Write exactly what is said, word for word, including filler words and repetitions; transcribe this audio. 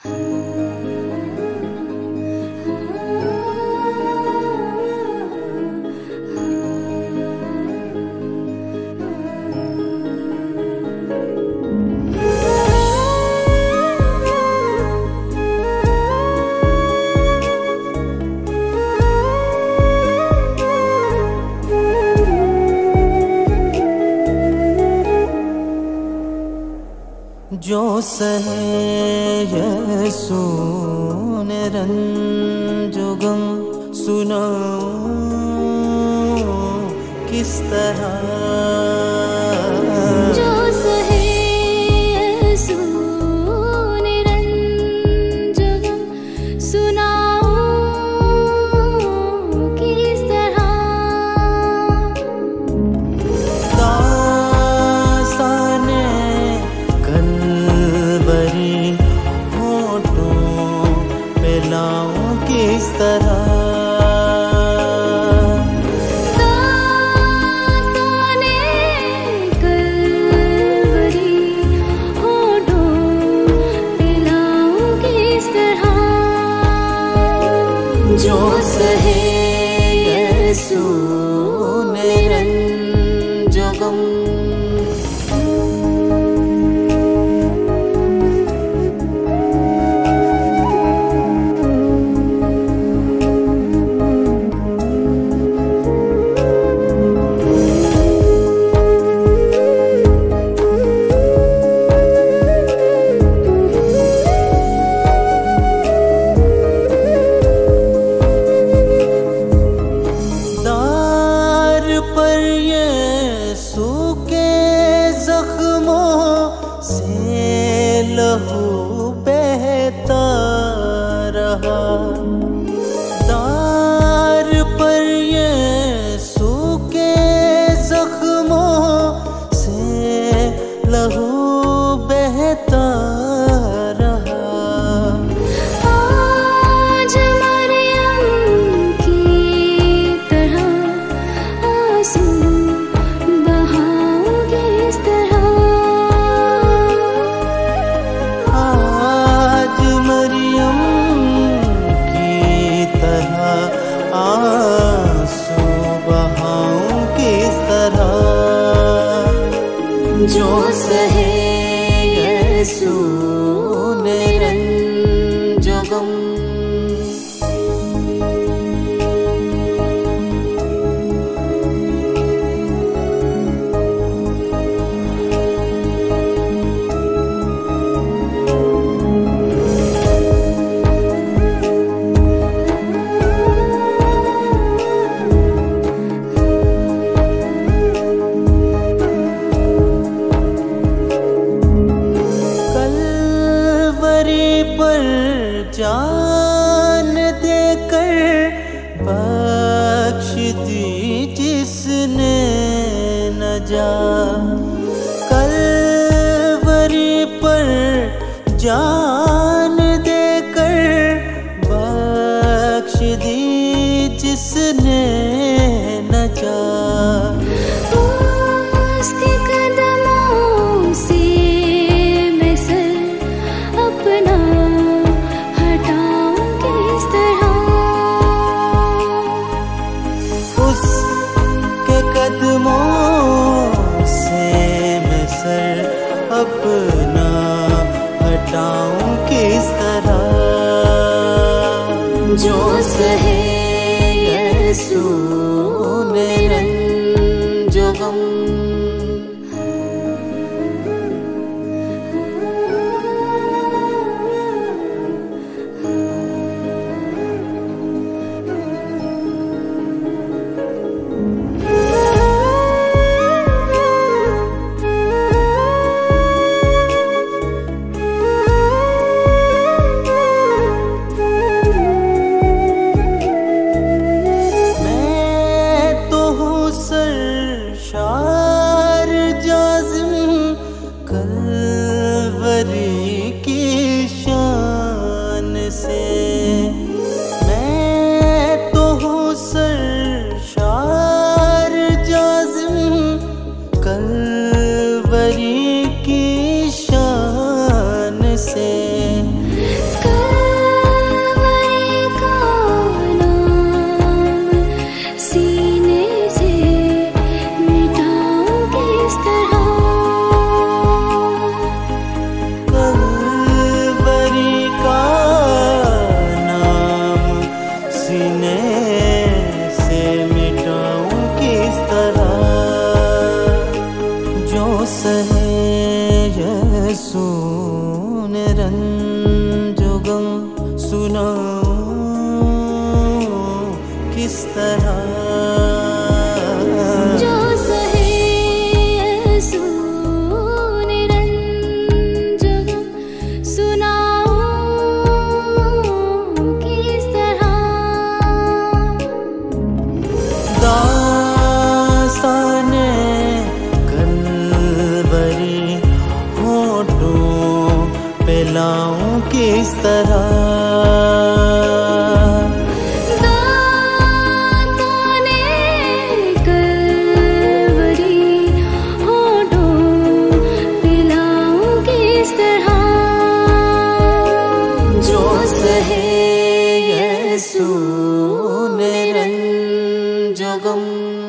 जो सहे यीशु निरंजन गम सुनाऊं किस तरह। जो सहे यीशु निरंजन गम सुनाऊं किस तरह। दास्ताने कलवरी होठों पे लाऊं किस तरह। जो सहे यीशु निरंजन गम। लहू बहता रहा दार पर यीशु के जख्मों से लहू बहता रहा। आज मरियम की तरह आंसू बहाओगे इस तरह। जो सहे यीशु निरंजन गम। पर जान देकर बख्श दी जिसने नजात। कलवरी पर जान देकर बख्श दी जिसने नजात। उसके कदमों से मैं सर अपना हटाऊं किस तरह। उसके कदमों से मैं सर अपना हटाऊं किस तरह। जो सहे यीशु निरंजन गम। मैं तो हूँ सरशार पिलाऊं किस तरह। दांतों ने कलवरी होठों पिलाऊं किस तरह। जो सहे यीशु ने रंज गम